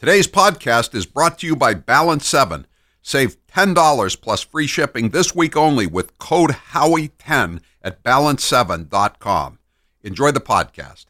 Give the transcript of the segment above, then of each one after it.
Today's podcast is brought to you by Balance 7. Save $10 plus free shipping this week only with code Howie10 at balance7.com. Enjoy the podcast.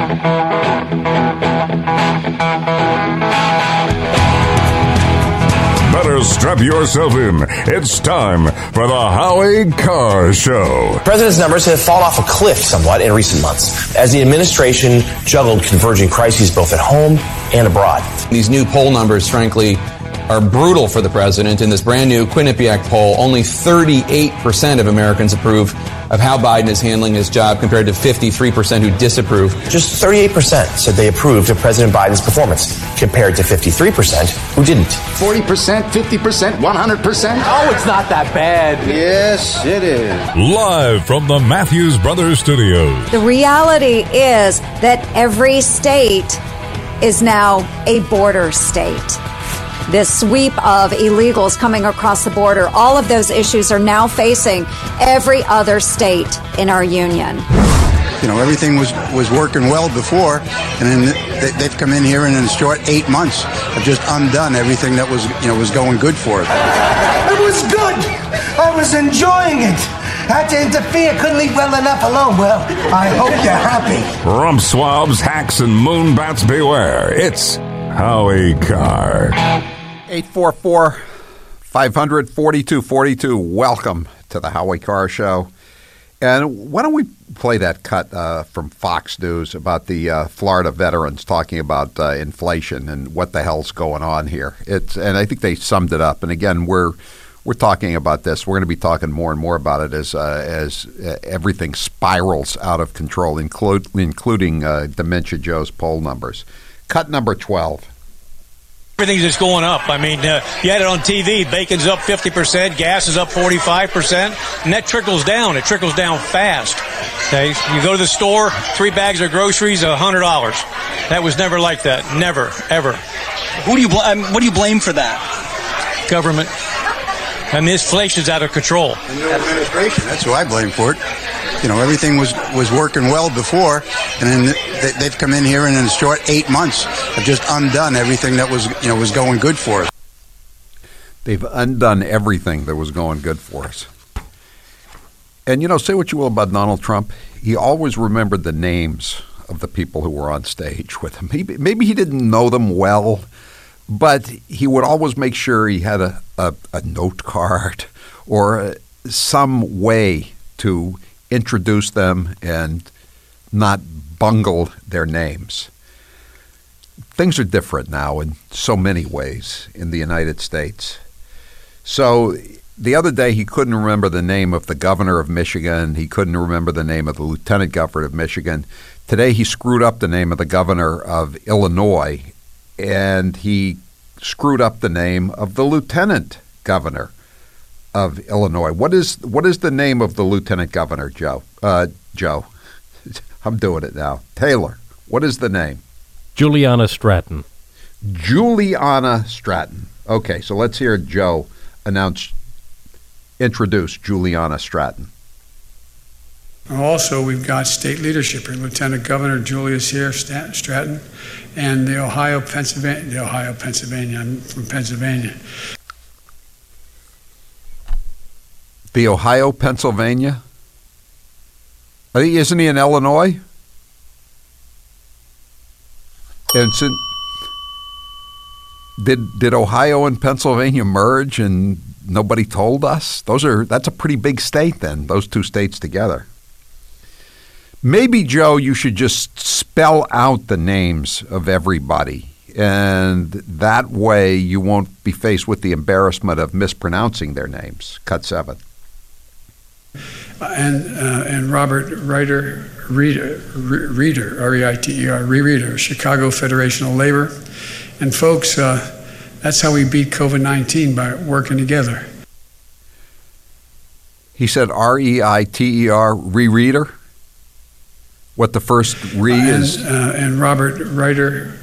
Better strap yourself in. It's time for the Howie Carr Show. The president's numbers have fallen off a cliff somewhat in recent months as the administration juggled converging crises both at home and abroad. These new poll numbers, frankly, are brutal for the president. In this brand new Quinnipiac poll, only 38% of Americans approve of how Biden is handling his job compared to 53% who disapprove. Just 38% said they approved of President Biden's performance compared to 53% who didn't. 40%, 50%, 100%? Oh, it's not that bad. Yes, it is. Live from the Matthews Brothers Studios. The reality is that every state is now a border state. This sweep of illegals coming across the border, all of those issues are now facing every other state in our union. You know, everything was working well before, and then they've come in here and in a short 8 months have just undone everything that was going good for us. It was good. I was enjoying it. Had to interfere, couldn't leave well enough alone. Well, I hope you're happy. Rump swabs, hacks, and moonbats beware. It's Howie Carr. 844-500-4242. Welcome to the Howie Carr Show. And why don't we play that cut from Fox News about the Florida veterans talking about inflation and what the hell's going on here. And I think they summed it up. And again, we're talking about this. We're going to be talking more and more about it as everything spirals out of control, including Dementia Joe's poll numbers. Cut number 12. Everything's just going up. I mean, you had it on TV. Bacon's up 50%, gas is up 45%, and that trickles down. It trickles down fast. Okay, you go to the store, 3 bags of groceries, $100. That was never like that. Never, ever. What do you blame for that? Government. I mean, inflation's out of control. The new administration. That's who I blame for it. You know, everything was working well before, and then they've come in here and in a short 8 months have just undone everything that was going good for us. They've undone everything that was going good for us. And, say what you will about Donald Trump, he always remembered the names of the people who were on stage with him. Maybe he didn't know them well, but he would always make sure he had a note card or some way to introduce them and not bungle their names. Things are different now in so many ways in the United States. So the other day he couldn't remember the name of the governor of Michigan. He couldn't remember the name of the lieutenant governor of Michigan. Today he screwed up the name of the governor of Illinois, and he screwed up the name of the lieutenant governor of Illinois. What is the name of the lieutenant governor, Joe? Joe, I'm doing it now. Taylor, what is the name? Juliana Stratton. Juliana Stratton. Okay, so let's hear Joe introduce Juliana Stratton. Also, we've got state leadership here. Lieutenant Governor Julius here, Stratton, and the Ohio, Pennsylvania. I'm from Pennsylvania. The Ohio, Pennsylvania? Isn't he in Illinois? And did Ohio and Pennsylvania merge and nobody told us? That's a pretty big state then, those two states together. Maybe, Joe, you should just spell out the names of everybody, and that way you won't be faced with the embarrassment of mispronouncing their names. Cut 7. And Robert Reiter, R-E-I-T-E-R, Chicago Federation of Labor. And folks, that's how we beat COVID-19, by working together. He said R-E-I-T-E-R, Reader? What the first re is? And Robert Reiter,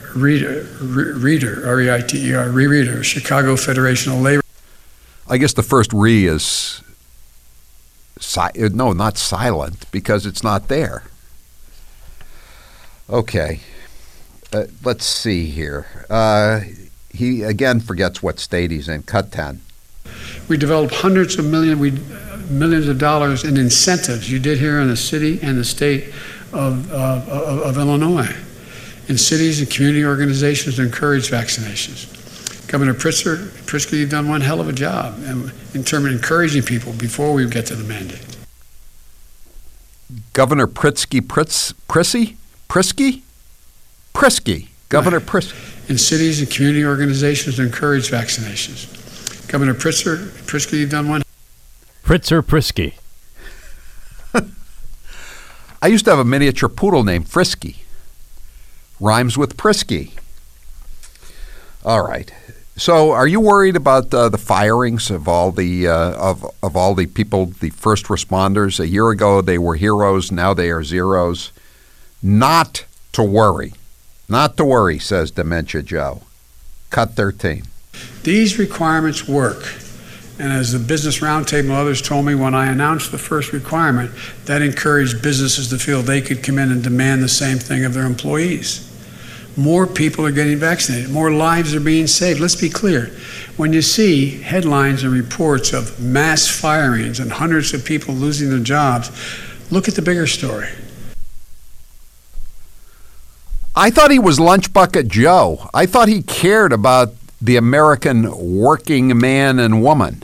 R-E-I-T-E-R, Chicago Federation of Labor. I guess the first re is... No, not silent, because it's not there. Okay. Let's see here. he again forgets what state he's in. Cut 10. We developed hundreds of millions of dollars in incentives. You did here in the city and the state of Illinois, in cities and community organizations to encourage vaccinations. Governor Pritzker, you've done one hell of a job in terms of encouraging people before we get to the mandate. Governor Pritzky. Governor Pritzky. In cities and community organizations to encourage vaccinations. Governor Pritzker, you've done one. Pritzky. I used to have a miniature poodle named Frisky. Rhymes with Prisky. All right. So, are you worried about the firings of all the of all the people, the first responders? A year ago, they were heroes. Now they are zeros. Not to worry. Not to worry, says Dementia Joe. Cut 13. These requirements work. And as the Business Roundtable and others told me when I announced the first requirement, that encouraged businesses to feel they could come in and demand the same thing of their employees. More people are getting vaccinated. More lives are being saved. Let's be clear. When you see headlines and reports of mass firings and hundreds of people losing their jobs, look at the bigger story. I thought he was Lunch Bucket Joe. I thought he cared about the American working man and woman.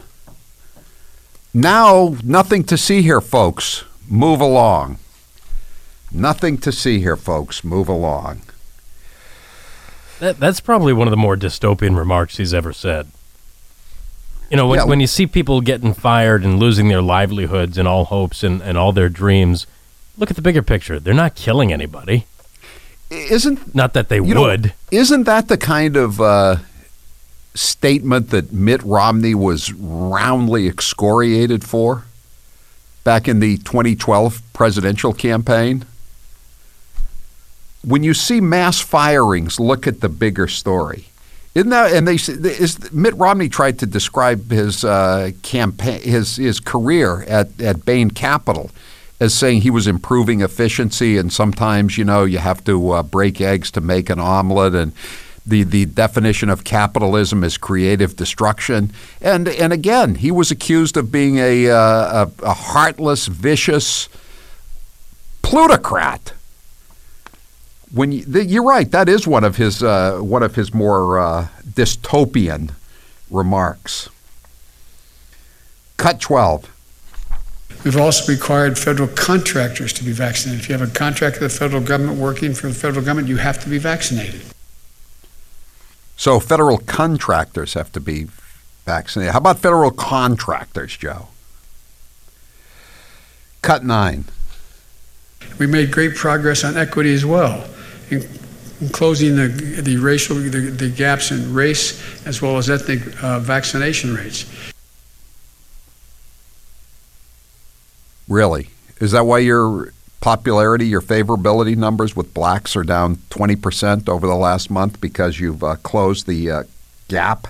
Now, nothing to see here, folks. Move along. Nothing to see here, folks. Move along. That's probably one of the more dystopian remarks he's ever said. You know, when you see people getting fired and losing their livelihoods and all hopes and all their dreams, look at the bigger picture. They're not killing anybody. Not that they would. Isn't that the kind of statement that Mitt Romney was roundly excoriated for back in the 2012 presidential campaign? When you see mass firings, look at the bigger story. Isn't that? And Mitt Romney tried to describe his campaign, his career at Bain Capital, as saying he was improving efficiency, and sometimes you have to break eggs to make an omelet, and the definition of capitalism is creative destruction. And again, he was accused of being a heartless, vicious plutocrat. You're right, that is one of his more dystopian remarks. Cut 12. We've also required federal contractors to be vaccinated. If you have a contract with the federal government working for the federal government, you have to be vaccinated. So federal contractors have to be vaccinated. How about federal contractors, Joe? Cut 9. We made great progress on equity as well, in closing the racial the gaps in race as well as ethnic vaccination rates. Really? Is that why your popularity, your favorability numbers with blacks are down 20% over the last month, because you've closed the gap?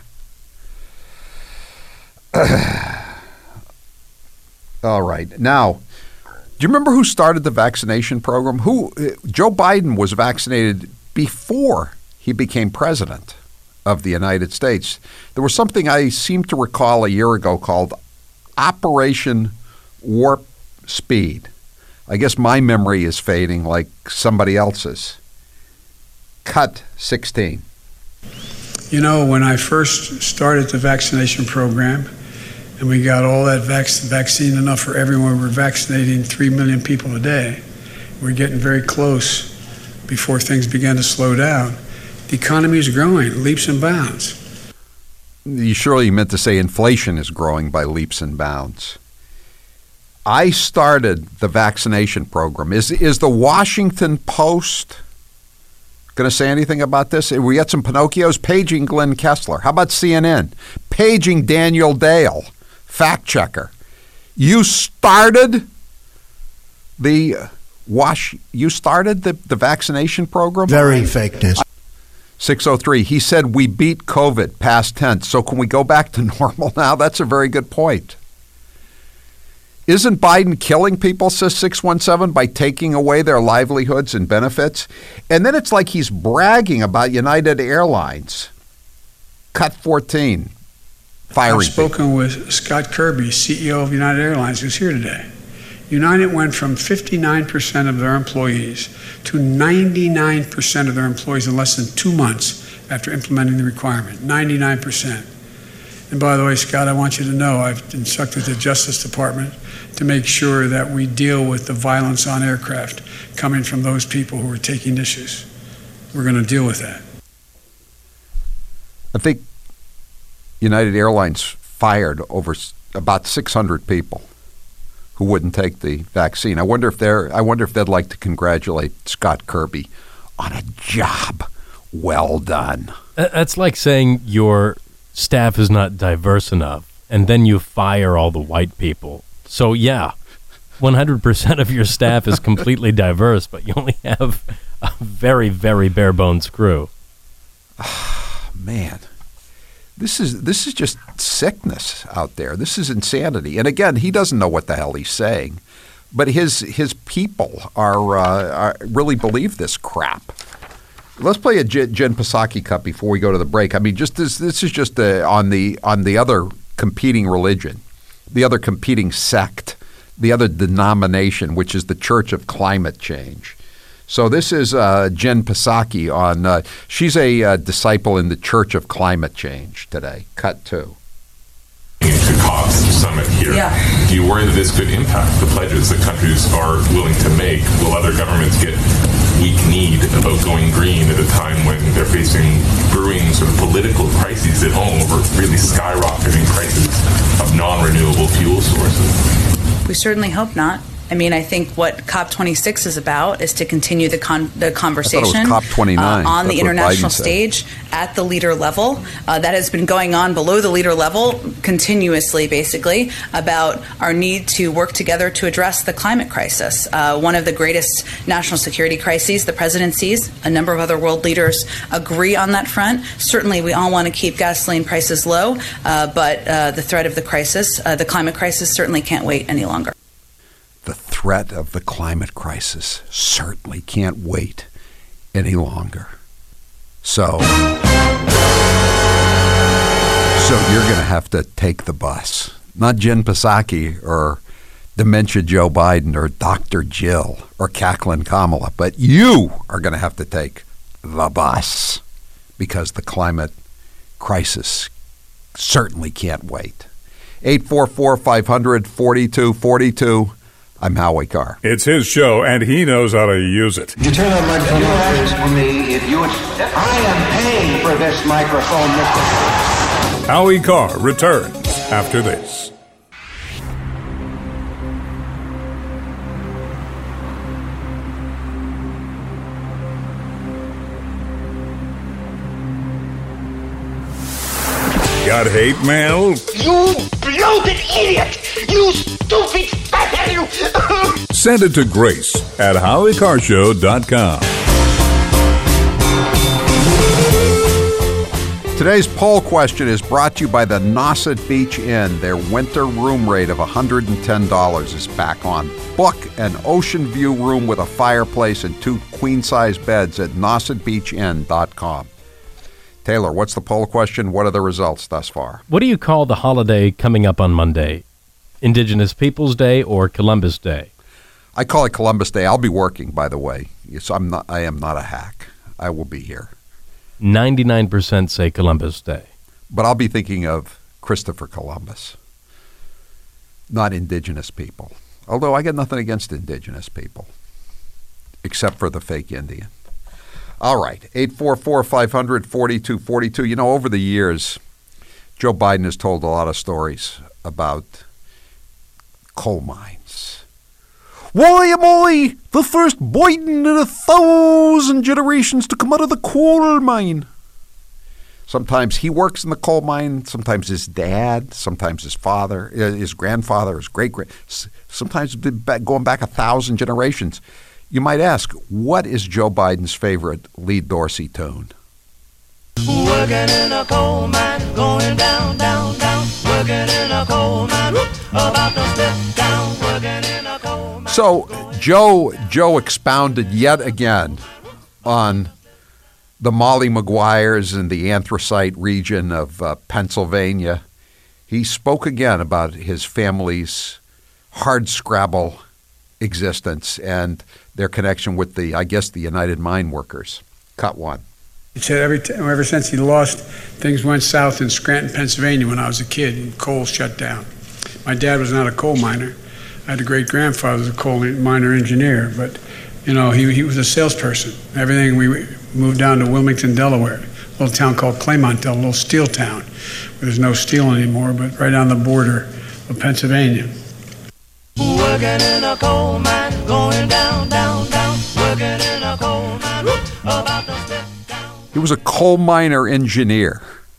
All right. Now, do you remember who started the vaccination program? Joe Biden was vaccinated before he became president of the United States. There was something I seem to recall a year ago called Operation Warp Speed. I guess my memory is fading like somebody else's. Cut 16. You know, when I first started the vaccination program and we got all that vaccine enough for everyone, we're vaccinating 3 million people a day. We're getting very close before things began to slow down. The economy is growing leaps and bounds. You surely meant to say inflation is growing by leaps and bounds. I started the vaccination program. Is the Washington Post going to say anything about this? We got some Pinocchios paging Glenn Kessler. How about CNN? Paging Daniel Dale, fact checker. You started the vaccination program? Very fake news. 603, he said we beat COVID, past tense. So can we go back to normal now? That's a very good point. Isn't Biden killing people, says 617, by taking away their livelihoods and benefits? And then it's like he's bragging about United Airlines. Cut 14. Firing. I've spoken with Scott Kirby, CEO of United Airlines, who's here today. United went from 59% of their employees to 99% of their employees in less than 2 months after implementing the requirement. 99%. And by the way, Scott, I want you to know I've instructed the Justice Department to make sure that we deal with the violence on aircraft coming from those people who are taking issues. We're going to deal with that. I think United Airlines fired over about 600 people who wouldn't take the vaccine. I wonder if they'd like to congratulate Scott Kirby on a job well done. That's like saying your staff is not diverse enough, and then you fire all the white people. So, yeah, 100% of your staff is completely diverse, but you only have a very, very bare-bones crew. Man, this is just sickness out there. This is insanity. And again, he doesn't know what the hell he's saying, but his people are really believe this crap. Let's play a Jen Psaki cut before we go to the break. I mean, just this is just on the other competing religion, the other competing sect, the other denomination, which is the Church of Climate Change. So this is Jen Psaki on. She's a disciple in the Church of Climate Change today. Cut 2. Into COP's summit here. Yeah. Do you worry that this could impact the pledges that countries are willing to make? Will other governments get weak-kneed about going green at a time when they're facing brewing sort of political crises at home over really skyrocketing prices of non-renewable fuel sources? We certainly hope not. I mean, I think what COP26 is about is to continue the conversation on the international stage at the leader level. That has been going on below the leader level continuously, basically, about our need to work together to address the climate crisis. One of the greatest national security crises the president sees. A number of other world leaders agree on that front. Certainly, we all want to keep gasoline prices low, but the threat of the crisis, the climate crisis, certainly can't wait any longer. The threat of the climate crisis certainly can't wait any longer. So you're going to have to take the bus. Not Jen Psaki or Dementia Joe Biden or Dr. Jill or Cackling Kamala, but you are going to have to take the bus because the climate crisis certainly can't wait. 844-500-4242. I'm Howie Carr. It's his show, and he knows how to use it. You turn that microphone off, for me. I am paying for this microphone, Mr. Howie Carr returns after this. Got hate mail? You bloated idiot! You stupid fathead! You... Send it to Grace at HowieCarShow.com. Today's poll question is brought to you by the Nauset Beach Inn. Their winter room rate of $110 is back on. Book an ocean view room with a fireplace and 2 queen-size beds at NausetBeachInn.com. Taylor, what's the poll question? What are the results thus far? What do you call the holiday coming up on Monday? Indigenous Peoples Day or Columbus Day? I call it Columbus Day. I'll be working, by the way. Yes, I am not a hack. I will be here. 99% say Columbus Day. But I'll be thinking of Christopher Columbus, not indigenous people. Although I got nothing against indigenous people, except for the fake Indian. All right, 844-500-4242. You know, over the years, Joe Biden has told a lot of stories about coal mines. Why am I the first Biden in 1,000 generations to come out of the coal mine? Sometimes he works in the coal mine, sometimes his dad, sometimes his father, his grandfather, his great-grand, sometimes going back 1,000 generations. You might ask, what is Joe Biden's favorite Lee Dorsey tune? Working in a coal mine, going down, down, down. Working in a coal mine, about to step down. Working in a coal mine. So Joe expounded yet again on the Molly Maguires in the anthracite region of Pennsylvania. He spoke again about his family's hardscrabble existence and their connection with the United Mine Workers. Cut one. He said ever since he lost, things went south in Scranton, Pennsylvania when I was a kid, and coal shut down. My dad was not a coal miner. I had a great-grandfather who was a coal miner engineer, but, he was a salesperson. Everything, we moved down to Wilmington, Delaware, a little town called Claymont, a little steel town, where there's no steel anymore, but right on the border of Pennsylvania. Working in a coal mine, going down, down, down, working in a coal mine, about to step down. He was a coal miner engineer.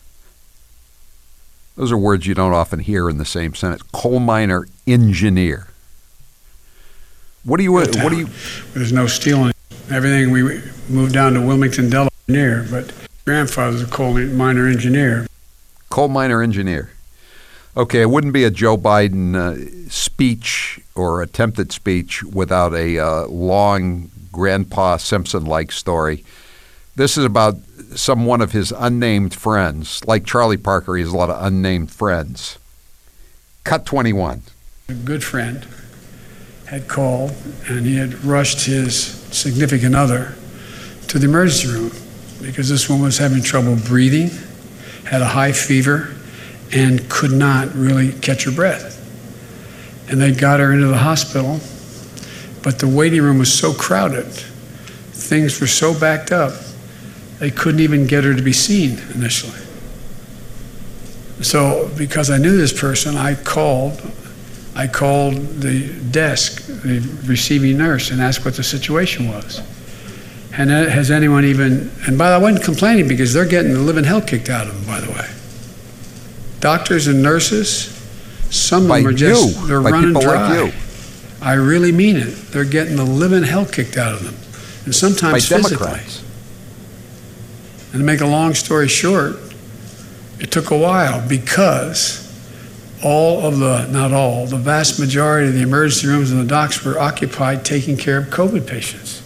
Those are words you don't often hear in the same sentence. Coal miner engineer. What do you? There's no steel in everything. We moved down to Wilmington, Delaware, but grandfather's a coal miner engineer. Coal miner engineer. Okay, it wouldn't be a Joe Biden speech or attempted speech without a long Grandpa Simpson-like story. This is about one of his unnamed friends. Like Charlie Parker, he has a lot of unnamed friends. Cut 21. A good friend had called, and he had rushed his significant other to the emergency room because this woman was having trouble breathing, had a high fever, and could not really catch her breath. And they got her into the hospital, but the waiting room was so crowded, things were so backed up, they couldn't even get her to be seen initially. So because I knew this person, I called the desk, the receiving nurse, and asked what the situation was. And has anyone even, and by the way, I wasn't complaining because they're getting the living hell kicked out of them, by the way. Doctors and nurses, some of them are just, they're running dry. Like you. I really mean it. They're getting the living hell kicked out of them. And sometimes physically. Democrats. And to make a long story short, it took a while because the vast majority of the emergency rooms and the docs were occupied taking care of COVID patients.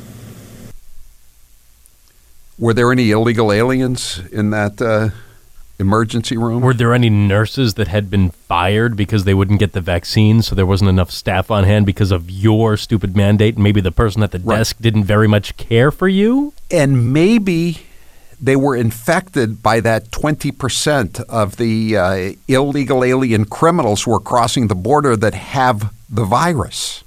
Were there any illegal aliens in that emergency room? Were there any nurses that had been fired because they wouldn't get the vaccine, so there wasn't enough staff on hand because of your stupid mandate? Maybe the person at the desk didn't very much care for you? And maybe they were infected by that 20% of the illegal alien criminals who are crossing the border that have the virus.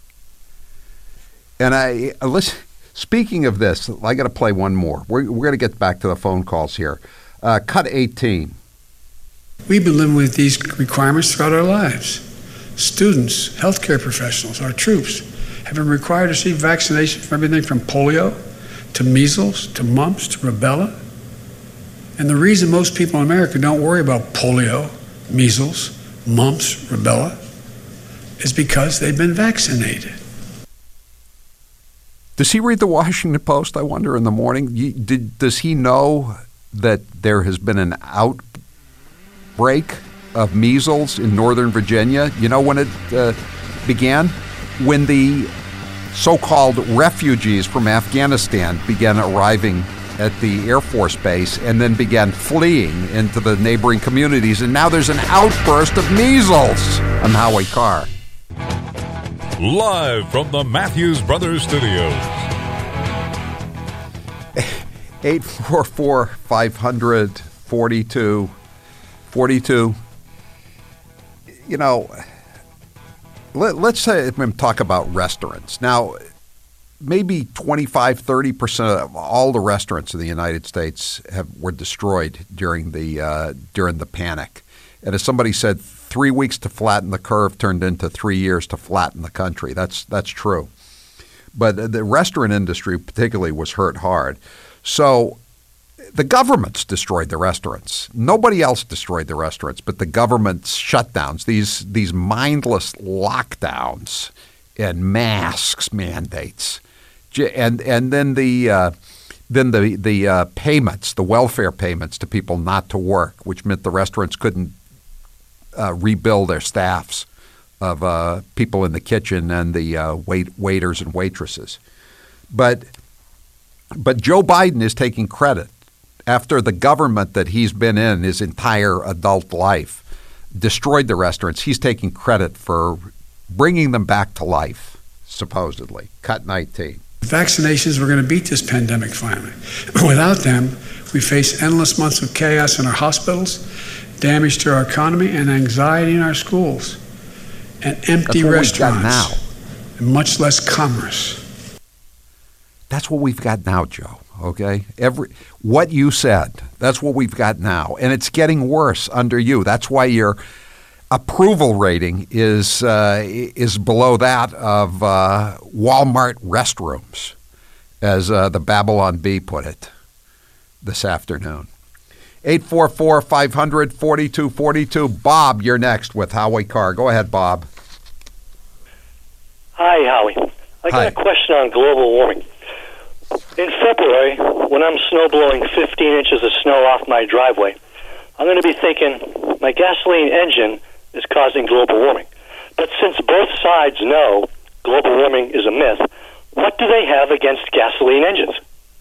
And listen, speaking of this, I got to play one more. We're going to get back to the phone calls here. Cut 18. We've been living with these requirements throughout our lives. Students, healthcare professionals, our troops have been required to receive vaccination for everything from polio to measles to mumps to rubella. And the reason most people in America don't worry about polio, measles, mumps, rubella is because they've been vaccinated. Does he read the Washington Post, I wonder, in the morning? Does he know that there has been an outbreak of measles in Northern Virginia? You know when it began? When the so-called refugees from Afghanistan began arriving at the Air Force Base and then began fleeing into the neighboring communities. And now there's an outburst of measles. I'm Howie Carr. Live from the Matthews Brothers Studios. 844-500-4242. You know, let's talk about restaurants. Now, maybe 25-30% of all the restaurants in the United States were destroyed during the panic. And as somebody said, 3 weeks to flatten the curve turned into 3 years to flatten the country. That's true. But the restaurant industry particularly was hurt hard. So the governments destroyed the restaurants. Nobody else destroyed the restaurants, but the government's shutdowns, these mindless lockdowns and masks mandates. And then the payments, the welfare payments to people not to work, which meant the restaurants couldn't rebuild their staffs of people in the kitchen and the waiters and waitresses. But But Joe Biden is taking credit after the government that he's been in his entire adult life destroyed the restaurants. He's taking credit for bringing them back to life, supposedly. Cut 19. Vaccinations were going to beat this pandemic finally. Without them, we face endless months of chaos in our hospitals, damage to our economy, and anxiety in our schools, and empty restaurants, and much less commerce. That's what we've got now, Joe. Okay, what you said, that's what we've got now, and it's getting worse under you. That's why your approval rating is below that of Walmart restrooms, as the Babylon Bee put it this afternoon. 844-500-4242. Bob, you're next with Howie Carr. Go ahead, Bob. Hi, Howie. I got a question on global warming. In February, when I'm snow blowing 15 inches of snow off my driveway, I'm going to be thinking my gasoline engine is causing global warming. But since both sides know global warming is a myth, what do they have against gasoline engines?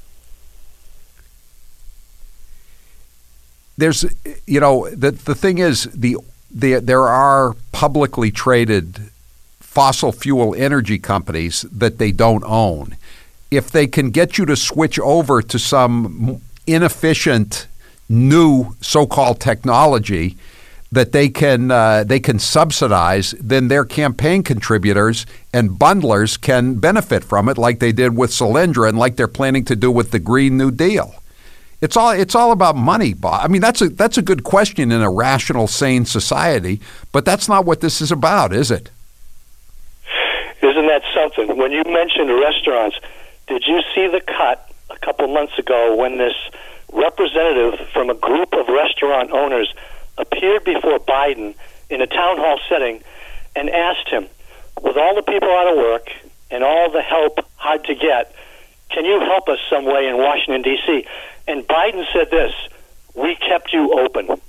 There's, the thing is, there are publicly traded fossil fuel energy companies that they don't own. If they can get you to switch over to some inefficient new so-called technology that they can subsidize, then their campaign contributors and bundlers can benefit from it, like they did with Solyndra and like they're planning to do with the Green New Deal. It's all about money, Bob. I mean, that's a good question in a rational, sane society, but that's not what this is about, is it? Isn't that something? When you mentioned restaurants, did you see the cut a couple months ago when this representative from a group of restaurant owners appeared before Biden in a town hall setting and asked him, with all the people out of work and all the help hard to get, can you help us some way in Washington, D.C.? And Biden said this, we kept you open.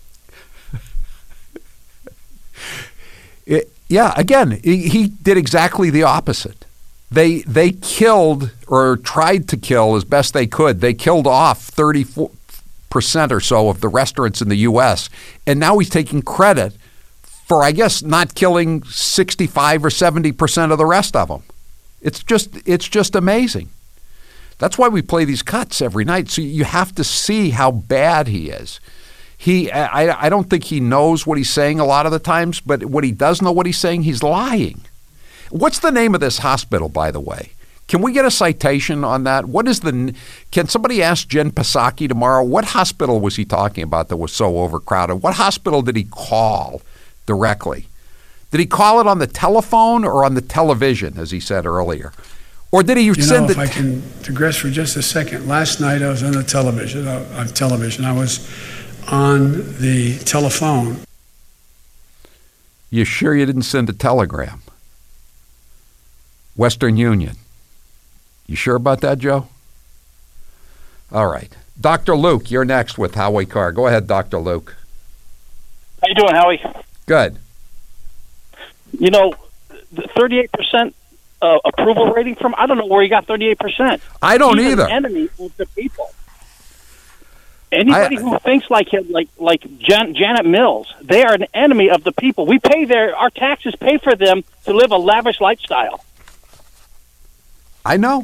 Yeah, again, he did exactly the opposite. They killed, or tried to kill as best they could. They killed off 34% or so of the restaurants in the U.S., and now he's taking credit for, I guess, not killing 65 or 70% of the rest of them. It's just amazing. That's why we play these cuts every night. So you have to see how bad he is. I don't think he knows what he's saying a lot of the times, but what he does know what he's saying, he's lying. What's the name of this hospital, by the way? Can we get a citation on that? Can somebody ask Jen Psaki tomorrow, what hospital was he talking about that was so overcrowded? What hospital did he call directly? Did he call it on the telephone or on the television, as he said earlier? Or did he send it? If I can digress for just a second. Last night I was on the television. I was on the telephone. You sure you didn't send a telegram? Western Union. You sure about that, Joe? All right. Dr. Luke, you're next with Howie Carr. Go ahead, Dr. Luke. How you doing, Howie? Good. The 38% approval rating from, I don't know where he got 38%. I don't either. He's an enemy of the people. Anybody who thinks like him, like Janet Mills, they are an enemy of the people. We pay our taxes pay for them to live a lavish lifestyle. I know.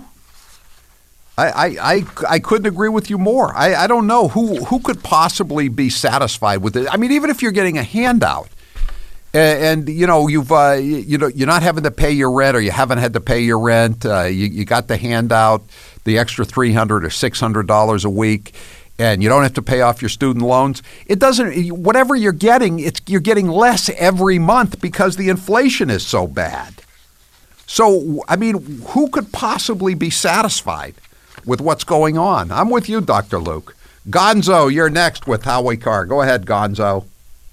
I couldn't agree with you more. I don't know who could possibly be satisfied with it. I mean, even if you're getting a handout, and you're not having to pay your rent, or you haven't had to pay your rent, you got the handout, the extra $300 or $600 a week, and you don't have to pay off your student loans. It doesn't. Whatever you're getting, you're getting less every month because the inflation is so bad. So, I mean, who could possibly be satisfied with what's going on? I'm with you, Dr. Luke. Gonzo, you're next with Howie Carr. Go ahead, Gonzo.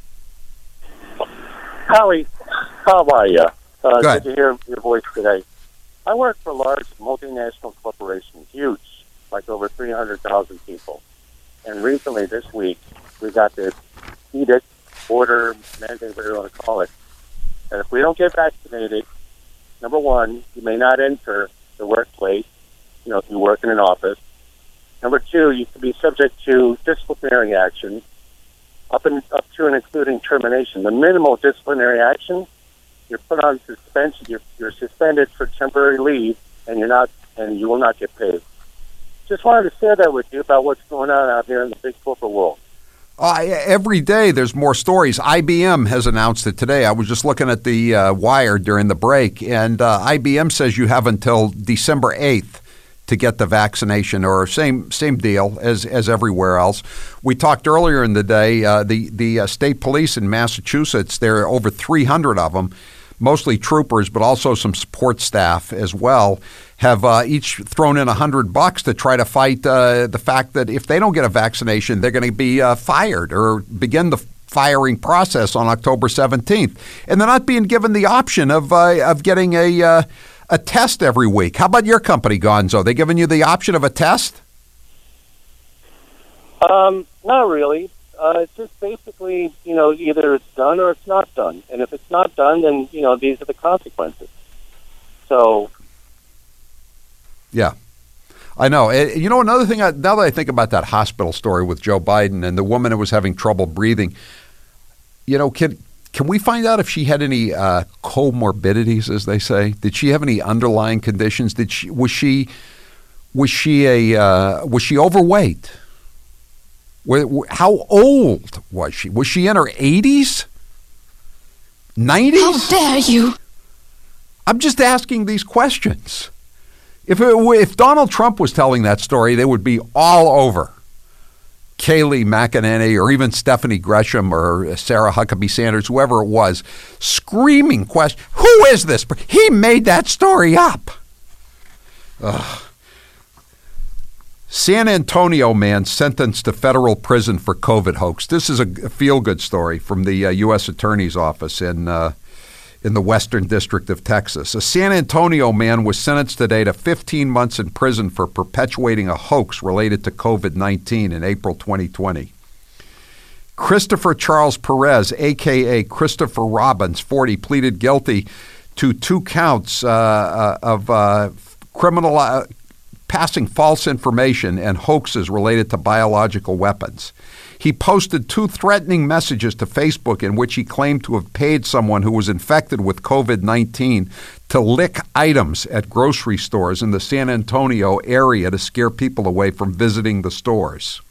Howie, how are you? Good to hear your voice today. I work for large multinational corporations, huge, like over 300,000 people. And recently, this week, we got this edict, order, mandate, whatever you want to call it. And if we don't get vaccinated, number one, you may not enter the workplace. if you work in an office. Number 2, you could be subject to disciplinary action up to and including termination. The minimal disciplinary action, you're put on suspension. You're suspended for temporary leave, and you will not get paid. Just wanted to share that with you about what's going on out here in the big corporate world. Every day there's more stories. IBM has announced it today. I was just looking at the wire during the break, and IBM says you have until December 8th to get the vaccination, or same deal as everywhere else. We talked earlier in the day, the state police in Massachusetts, there are over 300 of them, mostly troopers, but also some support staff as well, have each thrown in $100 to try to fight the fact that if they don't get a vaccination, they're going to be fired or begin the firing process on October 17th. And they're not being given the option of getting a test every week. How about your company, Gonzo? They giving you the option of a test? Not really. It's just basically, either it's done or it's not done. And if it's not done, then, these are the consequences. So. Yeah. I know. Another thing, now that I think about that hospital story with Joe Biden and the woman who was having trouble breathing, can we find out if she had any comorbidities, as they say? Did she have any underlying conditions? Was she overweight? How old was she? Was she in her 80s? 90s? How dare you? I'm just asking these questions. If Donald Trump was telling that story, they would be all over Kayleigh McEnany or even Stephanie Gresham or Sarah Huckabee Sanders, whoever it was, screaming question. Who is this? He made that story up. Ugh. San Antonio man sentenced to federal prison for COVID hoax. This is a feel-good story from the U.S. Attorney's Office in the Western District of Texas. A San Antonio man was sentenced today to 15 months in prison for perpetuating a hoax related to COVID-19 in April 2020. Christopher Charles Perez, a.k.a. Christopher Robbins, 40, pleaded guilty to 2 counts of criminal passing false information and hoaxes related to biological weapons. He posted 2 threatening messages to Facebook in which he claimed to have paid someone who was infected with COVID-19 to lick items at grocery stores in the San Antonio area to scare people away from visiting the stores.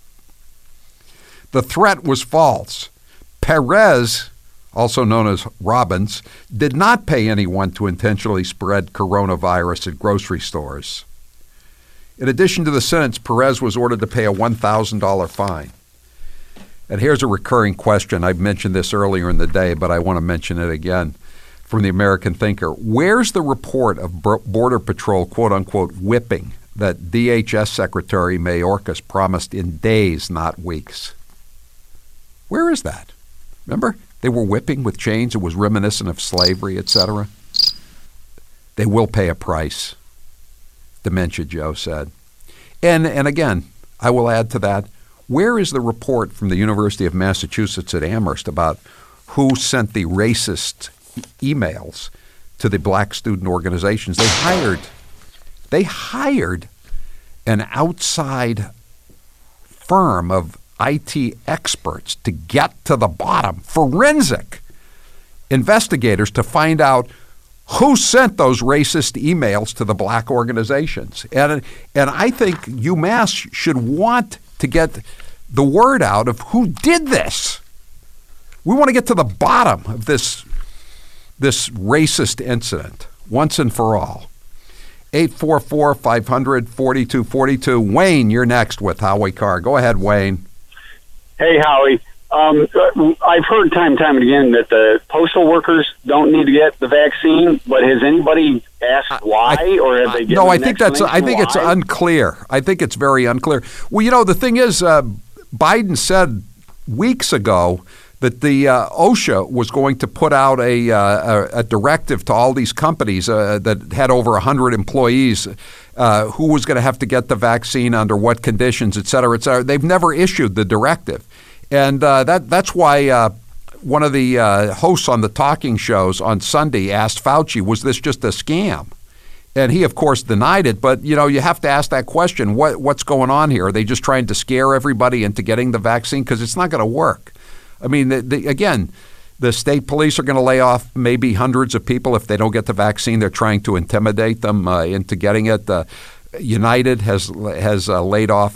The threat was false. Perez, also known as Robbins, did not pay anyone to intentionally spread coronavirus at grocery stores. In addition to the sentence, Perez was ordered to pay a $1,000 fine. And here's a recurring question. I've mentioned this earlier in the day, but I want to mention it again from the American Thinker. Where's the report of Border Patrol, quote-unquote, whipping that DHS Secretary Mayorkas promised in days, not weeks? Where is that? Remember? They were whipping with chains. It was reminiscent of slavery, etc. They will pay a price, Dementia Joe said. And again, I will add to that, where is the report from the University of Massachusetts at Amherst about who sent the racist emails to the black student organizations? They hired an outside firm of IT experts to get to the bottom, forensic investigators to find out who sent those racist emails to the black organizations. And I think UMass should want to get the word out of who did this. We want to get to the bottom of this racist incident once and for all. 844-500-4242. Wayne, you're next with Howie Carr. Go ahead, Wayne. Hey, Howie. I've heard time and time again that the postal workers don't need to get the vaccine, but has anybody asked why, or have they? No, I think it's unclear. I think it's very unclear. Well, the thing is, Biden said weeks ago that the OSHA was going to put out a directive to all these companies that had over 100 employees who was going to have to get the vaccine under what conditions, et cetera, et cetera. They've never issued the directive. And that's why one of the hosts on the talking shows on Sunday asked Fauci, was this just a scam? And he, of course, denied it. But, you have to ask that question. What's going on here? Are they just trying to scare everybody into getting the vaccine? Because it's not going to work. I mean, again, the state police are going to lay off maybe hundreds of people if they don't get the vaccine. They're trying to intimidate them into getting it. United has laid off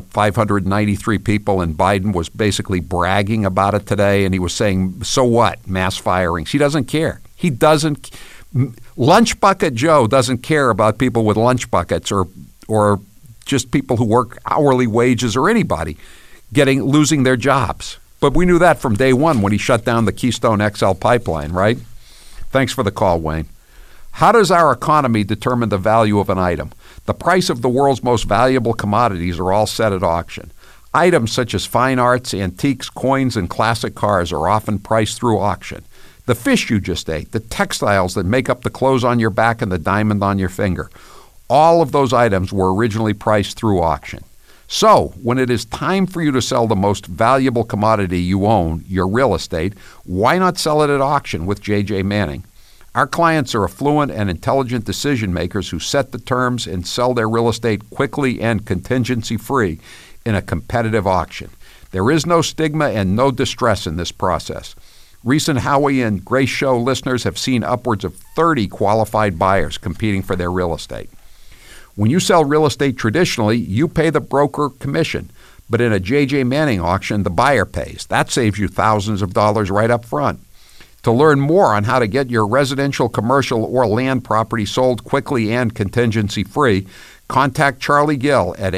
593 people, and Biden was basically bragging about it today. And he was saying, so what? Mass firings. He doesn't care. He doesn't. Lunch Bucket Joe doesn't care about people with lunch buckets or just people who work hourly wages or anybody losing their jobs. But we knew that from day one when he shut down the Keystone XL pipeline, right? Thanks for the call, Wayne. How does our economy determine the value of an item? The price of the world's most valuable commodities are all set at auction. Items such as fine arts, antiques, coins, and classic cars are often priced through auction. The fish you just ate, the textiles that make up the clothes on your back and the diamond on your finger, all of those items were originally priced through auction. So, when it is time for you to sell the most valuable commodity you own, your real estate, why not sell it at auction with J.J. Manning? Our clients are affluent and intelligent decision makers who set the terms and sell their real estate quickly and contingency-free in a competitive auction. There is no stigma and no distress in this process. Recent Howie and Grace Show listeners have seen upwards of 30 qualified buyers competing for their real estate. When you sell real estate traditionally, you pay the broker commission, but in a J.J. Manning auction, the buyer pays. That saves you thousands of dollars right up front. To learn more on how to get your residential, commercial, or land property sold quickly and contingency-free, contact Charlie Gill at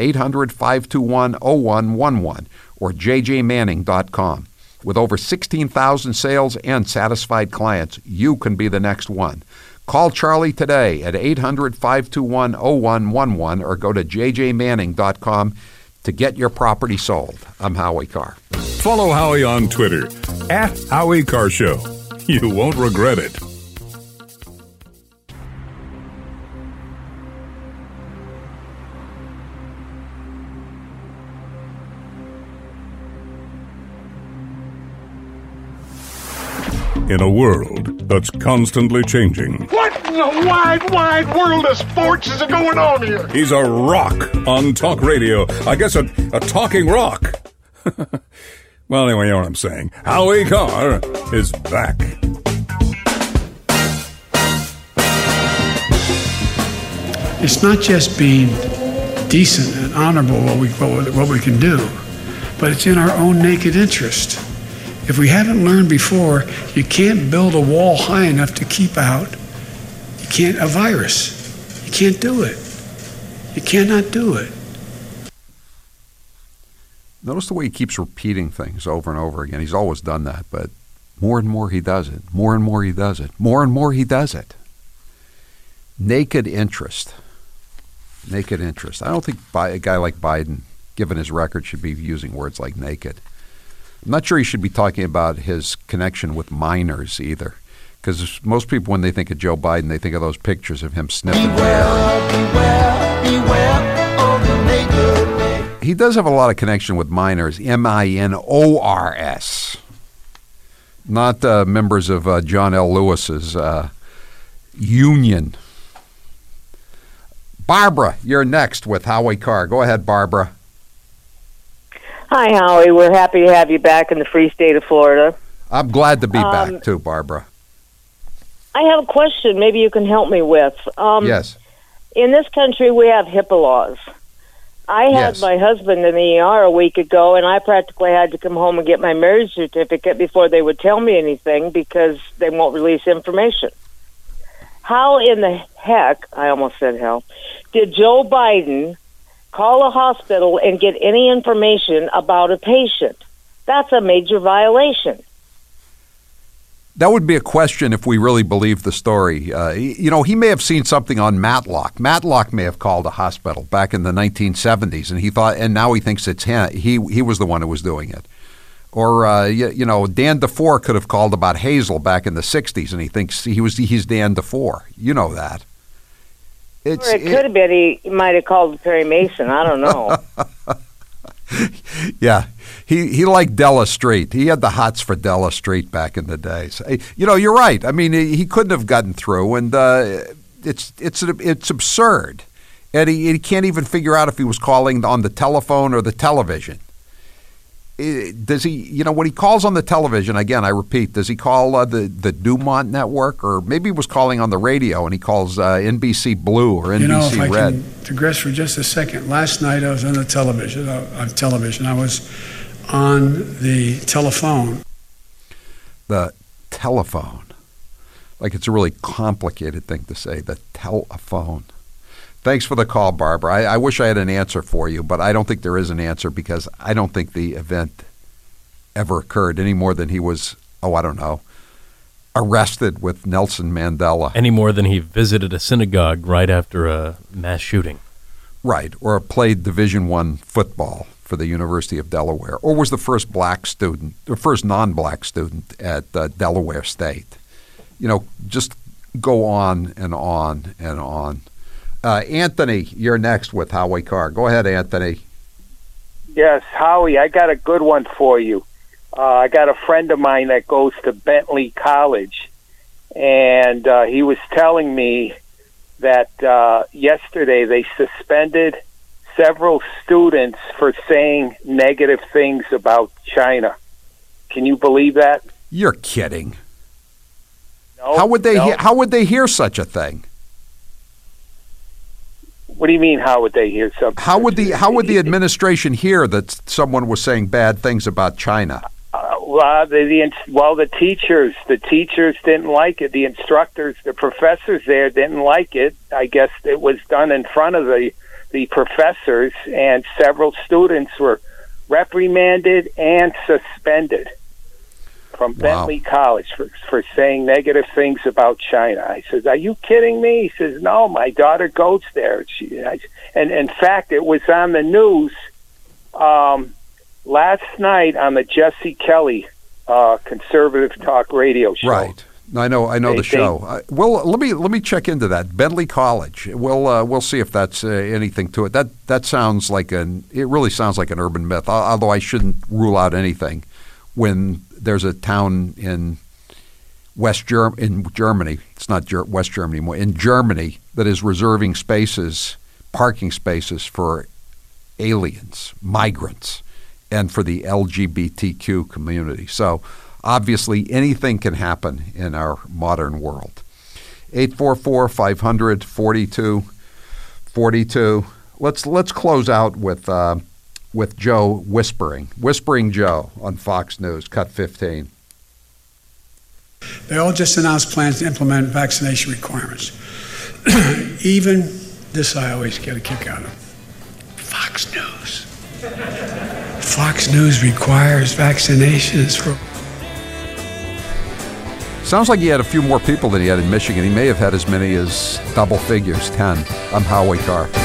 800-521-0111 or jjmanning.com. With over 16,000 sales and satisfied clients, you can be the next one. Call Charlie today at 800-521-0111 or go to jjmanning.com to get your property sold. I'm Howie Carr. Follow Howie on Twitter at Howie Carr Show. You won't regret it. In a world that's constantly changing. What in the wide, wide world of sports is going on here? He's a rock on talk radio. I guess a talking rock. Well, anyway, you know what I'm saying. Howie Carr is back. It's not just being decent and honorable what we can do, but it's in our own naked interest. If we haven't learned before, you can't build a wall high enough to keep out a virus. You can't do it. You cannot do it. Notice the way he keeps repeating things over and over again. He's always done that, but more and more he does it. More and more he does it. More and more he does it. Naked interest. Naked interest. I don't think a guy like Biden, given his record, should be using words like naked. I'm not sure he should be talking about his connection with minors either, because most people, when they think of Joe Biden, they think of those pictures of him sniffing Beware of the naked. He does have a lot of connection with minors, minors, not members of John L. Lewis's union. Barbara, you're next with Howie Carr. Go ahead, Barbara. Hi, Howie. We're happy to have you back in the free state of Florida. I'm glad to be back, too, Barbara. I have a question maybe you can help me with. Yes. In this country, we have HIPAA laws. I had my husband in the ER a week ago, and I practically had to come home and get my marriage certificate before they would tell me anything because they won't release information. How in the heck, I almost said hell, did Joe Biden call a hospital and get any information about a patient? That's a major violation. That would be a question if we really believe the story. He may have seen something on Matlock. Matlock may have called a hospital back in the 1970s, and he thought, and now he thinks it's him. He was the one who was doing it. Or Dan DeFore could have called about Hazel back in the 60s, and he thinks he's Dan DeFore. You know that. It could have been he might have called Perry Mason. I don't know. Yeah, he liked Della Street. He had the hots for Della Street back in the day. So, you're right. I mean, he couldn't have gotten through. And, it's absurd. And he can't even figure out if he was calling on the telephone or the television. Does he, when he calls on the television, again, I repeat, does he call the Dumont network, or maybe he was calling on the radio and he calls NBC Blue or NBC if I Red? can digress for just a second. Last night I was on the television. I was on the telephone. The telephone. Like it's a really complicated thing to say, the telephone. Thanks for the call, Barbara. I wish I had an answer for you, but I don't think there is an answer because I don't think the event ever occurred any more than he was, arrested with Nelson Mandela. Any more than he visited a synagogue right after a mass shooting. Right, or played Division I football for the University of Delaware, or was the first non-black student at Delaware State. Just go on and on and on. Anthony, you're next with Howie Carr. Go ahead, Anthony. Yes, Howie, I got a good one for you. I got a friend of mine that goes to Bentley College, and he was telling me that yesterday they suspended several students for saying negative things about China. Can you believe that? You're kidding. No. How would they hear such a thing? What do you mean? How would they hear something? How would the administration hear that someone was saying bad things about China? The teachers didn't like it. The instructors, the professors there didn't like it. I guess it was done in front of the professors, and several students were reprimanded and suspended from Bentley College for saying negative things about China. I said, "Are you kidding me?" He says, "No, my daughter goes there." And in fact, it was on the news last night on the Jesse Kelly conservative talk radio show. Right. I know the show. Well, let me check into that. Bentley College. We'll see if that's anything to it. That sounds like it really sounds like an urban myth. Although I shouldn't rule out anything when there's a town in Germany. It's not West Germany anymore. In Germany, that is reserving parking spaces for aliens, migrants, and for the LGBTQ community. So obviously anything can happen in our modern world. 844-500-4242. Let's close out with Joe Whispering Joe on Fox News, Cut 15. They all just announced plans to implement vaccination requirements. Even this I always get a kick out of. Fox News. Fox News requires vaccinations for... Sounds like he had a few more people than he had in Michigan. He may have had as many as double figures, 10. I'm Howie Carr.